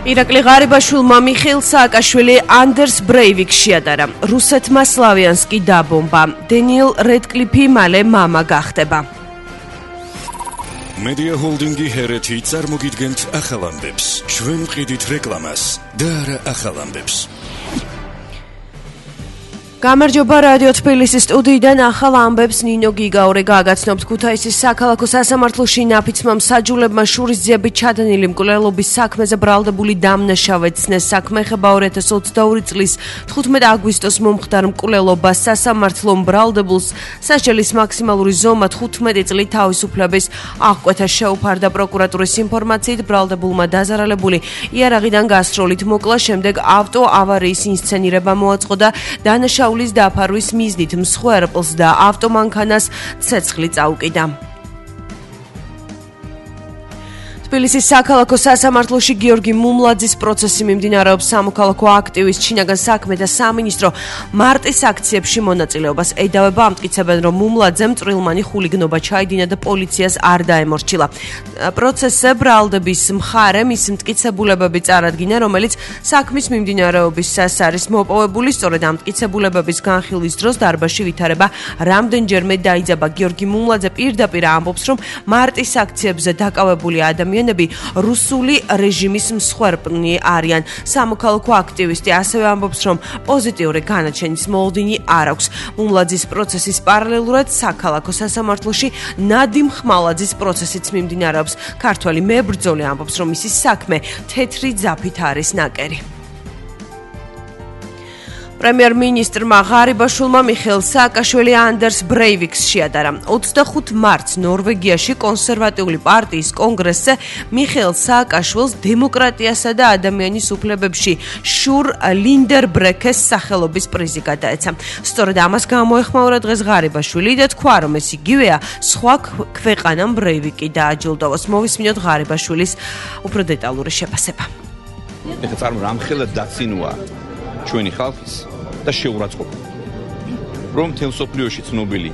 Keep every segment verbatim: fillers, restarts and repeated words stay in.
ირაკლი ღარიბაშვილმა მიხეილ სააკაშვილი ანდერს ბრეივიკს შეადარა. რუსეთმა სლავიანსკი დაბომბა. დენიელ რედკლიფი მალე მამა გახდება. მედია ჰოლდინგი ჰერეთი წარმოგიდგენთ ახალ ამბებს. ჩვენ ვყიდით რეკლამას და არა ახალ ამბებს. გამარჯობა რადიო თბილისის სტუდიიდან ახალ ამბებს ნინო გიგაური გაგაცნობთ. ქუთაისის საქალაქო სასამართლოში ნაფიცმა მსაჯულებმა შურისძიებით ჩადენილი მკვლელობის საქმეზე ბრალდებული დამნაშავე ცნეს. საქმე ეხება ორი ათას ოცდაორი წლის თხუთმეტ აგვისტოს მომხდარ მკვლელობას. სასამართლომ ბრალდებულს სასჯელის მაქსიმალური ზომა თხუთმეტი წლით თავისუფლების აღკვეთა შეუფარდა. პროკურატურის ინფორმაციით ბრალდებულმა დაზარალებული იარაღიდან გასროლით მოკლა, შემდეგ ავტო ავარიის ინსცენირება მოაწყო და დანაშაული დაფარვის მიზნით მსხვერპლს და ავტომანქანას ცეცხლი წაუკიდა. თბილისის საქალაქო სასამართლოში გიორგი მუმლაძის პროცესი მიმდინარეობს. სამოქალაქო აქტივის ჩინაგან საქმე და სამინისტრო მარტის აქციებში მონაწილეობას ედავება. ამტკიცებენ, რომ მუმლაძემ წვრილმანი ხულიგნობა ჩაიდინა და პოლიციას არ დაემორჩილა. პროცესზე ბრალდების მხარე მის მტკიცებულებები წარადგინა, რომელიც საქმის მიმდინარეობისას არის მოპოვებული. სწორედ ამტკიცებულებების განხილვის დროს დარბაზში ვითარება რამდენჯერმე დაიძაბა. გიორგი მუმლაძე პირდაპირ ამბობს, რომ მარტის აქციებზე დაკავებული ადამიანები რუსული რეჟიმის მსხვერპლნი არიან. სამოქალაქო აქტივისტი ასევე ამბობს, რომ პოზიტიური განაჩენის მოლოდინი არ აქვს. მუმლაძის პროცესის პარალელურად საქალაქო სასამართლოში ნადიმ ხმალაძის პროცესიც მიმდინარეობს. ქართველი მებრძოლი ამბობს, რომ მისი საქმე თეთრი ძაფით არის ნაკერი. პრემიერ-მინისტრმა ღარიბაშვილმა მიხეილ სააკაშვილი ანდერს ბრეივიკს შეადარა. ოცდახუთ მარტს ნორვეგიაში კონსერვატიული პარტიის კონგრესზე მიხეილ სააკაშვილს დემოკრატიასა და ადამიანის უფლებებში შურ ლინდერბრეკეს სახელობის პრიზი გადაეცა. სწორედ ამას გამოეხმაურა დღეს ღარიბაშვილი და თქვა, რომ ეს იგივეა სხვა ქვეყანამ ბრეივიკი დააჯილდოვოს. მოვისმინოთ ღარიბაშვილის უფრო დეტალური შეფასება. ეხლა წარმო რამხელა დაცინვა ჩვენი ხალხის და შეურაცხყოფა. რომ მთელ მსოფლიოში ცნობილი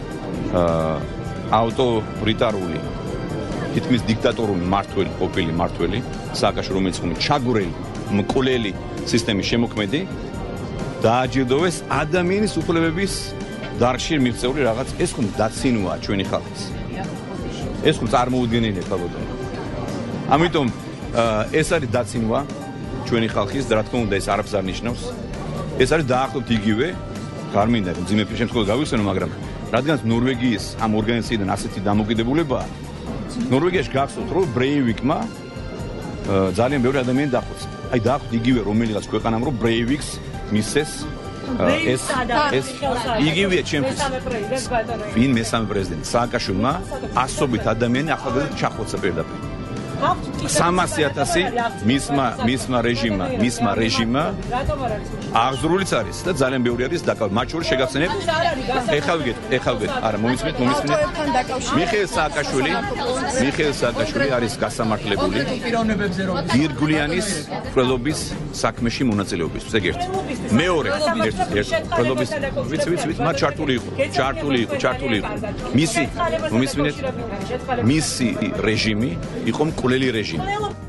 ავტორიტარული, თითქმის დიქტატორული მართველი, ყოფილი მართველი, სააკაშვილი, რომელიც ხომ ჩაგვრელი, მკვლელი სისტემის შემოქმედი, დააჯილდოვეს ადამიანის უფლებების დარგში მიღწეული რაღაც, ეს ხომ დაცინვაა ჩვენი ხალხის. ეს ხომ წარმოუდგენელია ხალხო. ამიტომ ეს არის დაცინვა ჩვენი ხალხის და რა თქმა უნდა ეს არაფერს არ ნიშნავს. ეს არის დაახლოებით იგივე, არ მინდა ძიმე შემთხვევაში გავიხსენო, მაგრამ რადგან ნორვეგიის ამ ორგანიზაციიდან ასეთი დამოკიდებულებაა, ნორვეგიაში გახსოვთ, რომ ბრეივიკმა ძალიან ბევრი ადამიანი დახოცა. აი დაახლოებით იგივე რომელიღაც ქვეყანამ რომ ბრეივიკს მისცეს ეს ეს იგივეა ჩემთვის. ვინ მესამე პრეზიდენტი სააკაშვილმა ასობით ადამიანი ახალგაზრდად ჩახოცა პირდაპირ. სამასი ათასი მისმა მისმა რეჟიმმა მისმა რეჟიმმა აღზრულიც არის და ძალიან ბევრი არის დაკავებული. მათ შორის შეგახსენებ ეხლა ვიგეთ ეხლა ვიგეთ არა მომისმენთ მომისმენთ მიხეილ სააკაშვილი მიხეილ სააკაშვილი არის გასამართლებული გირგულიანის მკვლელობის საქმეში მონაწილეობის. ეგ ერთი. მეორე ერთი ერთი მკვლელობის ვიცი ვიცი ვიცი მათ ჩართული იყო ჩართული იყო ჩართული იყო მისი მომისმენთ მისი რეჟიმი იყო მკვლელი რეჟიმი.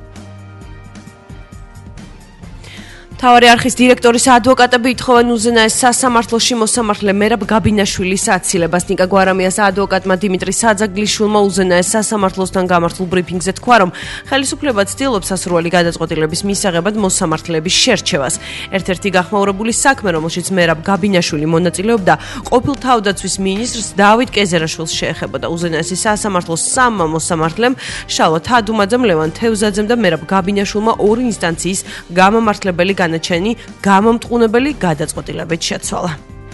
მთავარი არხის დირექტორის ადვოკატები ითხოვენ უზენაეს სასამართლოში მოსამართლე მერაბ გაბინაშვილის აცილებას. ნიკა გვარამიას ადვოკატმა დიმიტრი საძაგლიშვილმა უზენაეს სასამართლოსთან გამართულ ბრიფინგზე თქვა, რომ ხელისუფლება ცდილობს სასურველი გადაწყვეტილების მისაღებად მოსამართლეების შერჩევას. ერთ-ერთი გახმაურებული საქმე, რომელშიც მერაბ გაბინაშვილი მონაწილეობდა, ყოფილ თავდაცვის მინისტრს დავით კეზერაშვილს შეეხებოდა. უზენაესი სასამართლოს სამმა მოსამართლემ, შალვა თადუმაძემ, ლევან თევზაძემ და მერაბ გაბინაშვილმა ორი ინსტანციის გამომართლებელი განაჩენი გამომტყუნებელი გადაწყვეტილებით შეცვალა.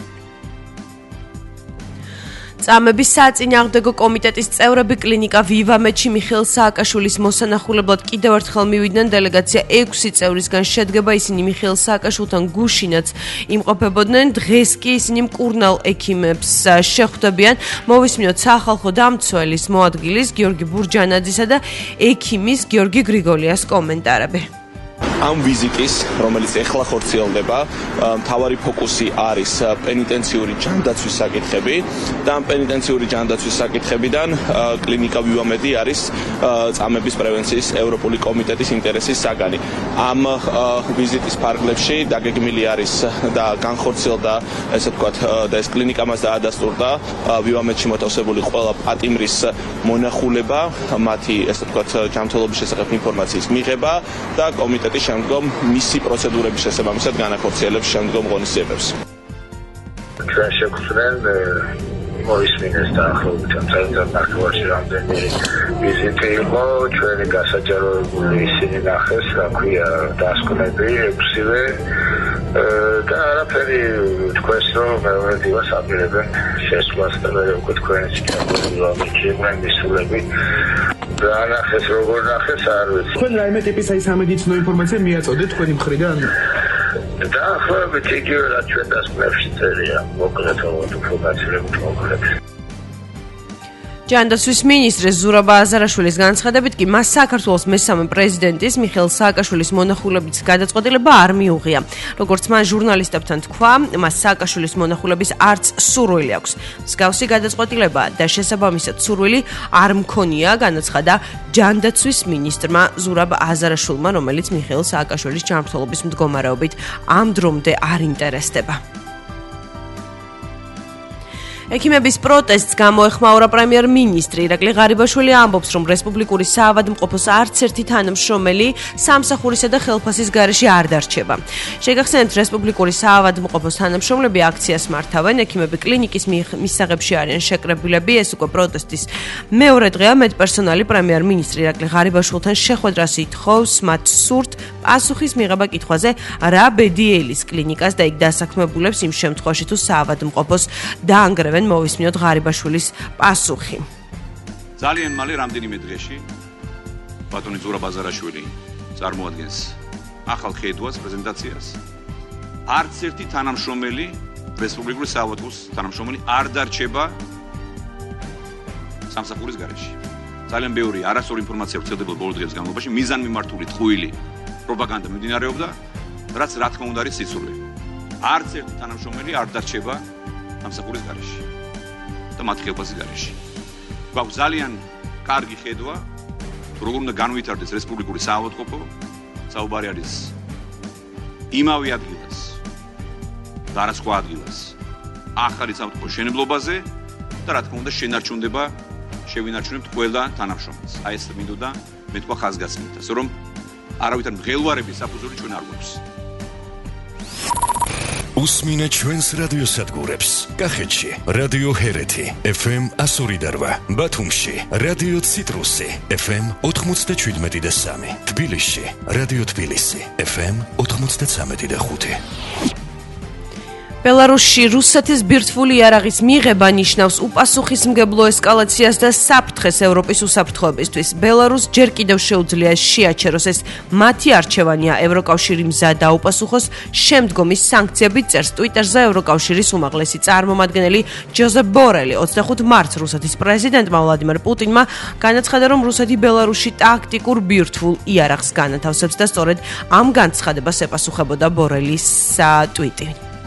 წამების საწინააღმდეგო კომიტეტის წევრები კლინიკა ვივამეთში მიხეილ სააკაშვილის მოსანახულებლად კიდევ ერთხელ მივიდნენ. დელეგაცია ექვსი წევრისგან შედგება. ისინი მიხეილ სააკაშვილთან გუშინაც იმყოფებოდნენ. დღეს კი ისინი მკურნალ ექიმებს შეხვდებიან. მოვისმინოთ სახალხო დამცველის მოადგილის გიორგი ბურჯანაძისა და ექიმის გიორგი გრიგოლიას კომენტარები. ამ ვიზიტის, რომელიც ეხლა ხორციელდება, მთავარი ფოკუსი არის პენიტენციური ჯანდაცვის საკითხები და ამ პენიტენციური ჯანდაცვის საკითხებიდან კლინიკა ვივამედი არის წამების პრევენციის ევროპული კომიტეტის ინტერესის საგანი. ამ ვიზიტის ფარგლებში დაგეგმილი არის და განხორციელდა, ესე ვთქვათ, და ეს კლინიკა მას დაადასტურდა ვივამედში მოთავსებული ყველა პატიმრის მონახულება, მათი, ესე ვთქვათ, ჯანმრთელობის შესახებ ინფორმაციის მიღება და კომიტეტი შემდგომ მისი პროცედურების შესაბამისად განახორციელებს შემდგომ ღონისძიებებს. ჩვენ შევხვდნენ მოისმინეს დაახლოებით ამ წელიწად ნახევარში რამდენი ვიზიტი იყო, ჩვენი გასაჯაროებული ისინი ნახეს, რა ქვია, დასკვნები ექვსივე და არაფერი თქვენს რომ მეორე დივას აპირებენ შესვლას და მე უკვე თქვენი სიტუაცია მისულები და ნახეს როგორ ნახეს არ ვიცი. თქვენ რაიმე ტიპის აი სამედიცინო ინფორმაცია მიაწოდეთ თქვენი მხრიდან? დაახლოებით იგივე რაც ჩვენ დასკვნებში წერია, მოკლედ ინფორმაციებით მოკლედ. ჯანდაცვის მინისტრის ზურაბ აზარაშვილის განცხადებით კი მას საქართველოს მესამე პრეზიდენტის მიხეილ სააკაშვილის მონახულების გადაწყვეტილება არ მიუღია. როგორც მან ჟურნალისტებთან თქვა, მას სააკაშვილის მონახულების არც სურვილი აქვს. მსგავსი გადაწყვეტილება და შესაბამისად სურვილი არ მქონია, განაცხადა ჯანდაცვის მინისტრმა ზურაბ აზარაშვილმა, რომელიც მიხეილ სააკაშვილის ჯანმრთელობის მდგომარეობით ამ დრომდე არ ინტერესდება. ექიმების პროტესტს გამოეხმაურა პრემიერ-მინისტრი ირაკლი ღარიბაშვილი ამბობს, რომ რესპუბლიკური საავადმყოფოს არც ერთი თანამშრომელი სამსახურისა და ხელფასის გარეშე არ დარჩება. შეგახსენებთ, რესპუბლიკური საავადმყოფოს თანამშრომლები აქციას მართავენ, ექიმები კლინიკის მისაღებში არიან შეკრებილები, ეს უკვე პროტესტის მეორე დღეა. მედპერსონალი პრემიერ-მინისტრი ირაკლი ღარიბაშვილთან შეხვედრას ითხოვს, მათ სურთ პასუხის მიღება კითხვაზე, რა ბედიელის კლინიკას და იქ დასაქმებულებს იმ შემთხვევაში თუ საავადმყოფოს დაანგრევენ, მოვისმინოთ ღარიბაშვილის პასუხი. ძალიან მალე რამდენიმე დღეში ბატონი ზურაბ აზარაშვილი წარმოადგენს ახალ ხედვას პრეზენტაციას. არც ერთი თანამშრომელი, რესპუბლიკური საავადმყოფოს თანამშრომელი არ დარჩება სამსახურის გარეშე. ძალიან ბევრი არასწორი ინფორმაცია ვრცელდებოდა ბოლო დღეების განმავლობაში, მიზანმიმართული ტყუილი პროპაგანდა მიმდინარეობდა, რაც რა თქმა უნდა არის სიცრუე. არც ერთი თანამშრომელი არ დარჩება სამსახურის გარეშე და მათ ხელფასის გარეშე. გვაქვს ძალიან კარგი ხედვა, როგორ უნდა განვითარდეს რესპუბლიკური საავადმყოფო, საუბარი არის იმავე ადგილას და არა სხვა ადგილას, ახალი საავადმყოფო შენებლობაზე და რა თქმა უნდა შენარჩუნდება, შევინარჩუნებთ ყველა თანამშრომელს. აი ეს მინდოდა მე თქვა ხაზგასმით, ასე რომ არავითარ მღელვარების საფუძველი ჩვენ არ გვაქვს. უსმინე ჩვენს რადიოსადგურებს. კახეთში რადიო ჰერეთი ეფ ემ ასორი და რვა, ბათუმში რადიო ციტრუსი ეფ ემ ოთხმოცდაშვიდმეტი და სამი, თბილისში რადიო თბილისი ეფ ემ ოთხმოცდაცამეტი და ხუთი. ბელარუსში რუსეთის ბირთვული იარაღის მიღება ნიშნავს უპასუხისმგებლო ესკალაციას და საფრთხეს ევროპის უსაფრთხოებისთვის. ბელარუსს ჯერ კიდევ შეუძლია შეაჩეროს ეს მათი არჩევანია. ევროკავშირი მზად დაუპასუხოს შემდგომი სანქციებით, წერს ტვიტერზე ევროკავშირის უმაღლესი წარმომადგენელი ჯოზეფ ბორელი. ოცდახუთი მარტს რუსეთის პრეზიდენტმა ვლადიმერ პუტინმა განაცხადა, რომ რუსეთი ბელარუსში ტაქტიკურ ბირთვულ იარაღს განათავსებს და სწორედ ამ განცხადებას ეპასუხებოდა ბორელის ტვიტი.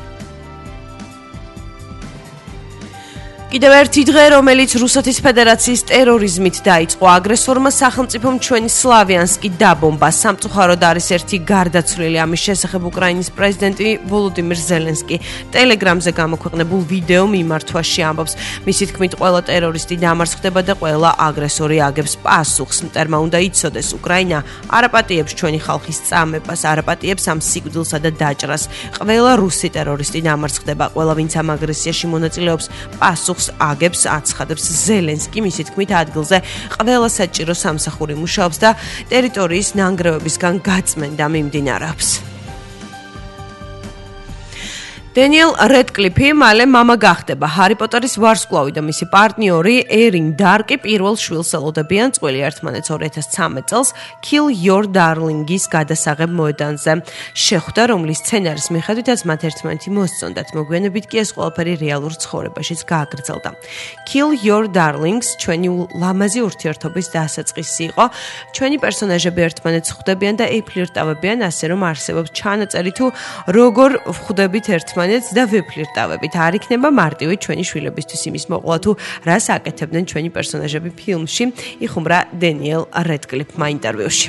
კიდევ ერთი დღე, რომელიც რუსეთის ფედერაციის ტერორიზმით დაიწყო, აგრესორმა სახელმწიფომ ჩვენი სლავიანსკი დაბომბა. სამწუხაროდ არის ერთი გარდაცვლილი. ამის შესახებ უკრაინის პრეზიდენტი ვოლოდიმირ ზელენსკი ტელეგრამზე გამოქვეყნებულ ვიდეო მიმართვაში ამბობს. მისი თქმით, ყველა ტერორისტი დამარცხდება და ყველა აგრესორი აგებს პასუხს. მტერმა უნდა იცოდეს, უკრაინა არაპატიებს ჩვენი ხალხის წამებას, არაპატიებს ამ სიკვდილსა და დაჭრას. ყველა რუსი ტერორისტი დამარცხდება, ყველა ვინც ამ აგრესიაში მონაწილეობს, პასუხს აგებს, აცხადებს ზელენსკი. მისი თქმით, ადგილზე ყველა საჭირო სამსახური მუშაობს და ტერიტორიის ნანგრევებისგან გაწმენდა მიმდინარეობს. დენიელ რედკლიფი მალე მამა გახდება. ჰარი პოტერის ვარსკვლავი და მისი პარტნიორი ერინ დარკი პირველ შვილს ელოდებიან წყვილი ერთმანეთს ორი ათას ცხრამეტ წელს Kill Your Darling-ის გადასაღებ მოედანზე. შეხვდა, რომლის სცენარის მიხედვითაც მათ ერთმანეთი მოსწონდათ. მოგვიანებით კი ეს ყველაფერი რეალურ ცხოვრებაშიც გააგრძელდა. Kill Your Darlings ჩვენი ლამაზი ურთიერთობის დასაწყისი იყო. ჩვენი პერსონაჟები ერთმანეთს ხვდებიან და ეიფლირტავებიან, ასე რომ არსებობს ჩანაწერი თუ როგორ ხვდებით ერთმანეთს და ვეფლირტავებით. არ იქნება მარტივი ჩვენი შვილებისთვის იმის მოყოლა თუ რას აკეთებდნენ ჩვენი პერსონაჟები ფილმში, იხუმრა დენიელ რედკლიფმა ინტერვიუში.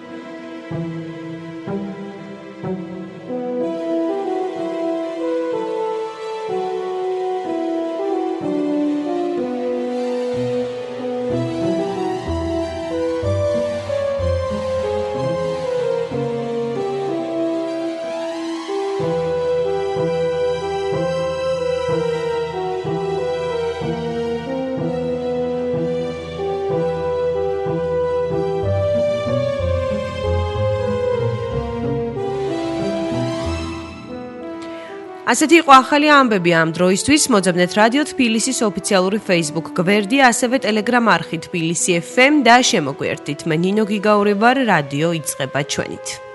ასეთი იყო ახალი ამბები ამ დროისთვის. მოძებნეთ რადიო თბილისის ოფიციალური Facebook გვერდი, ასევე Telegram არხი თბილისი ეფ ემ და შემოგვიერთდით. მე ნინო გიგაური ვარ, რადიო იწყება ჩვენით.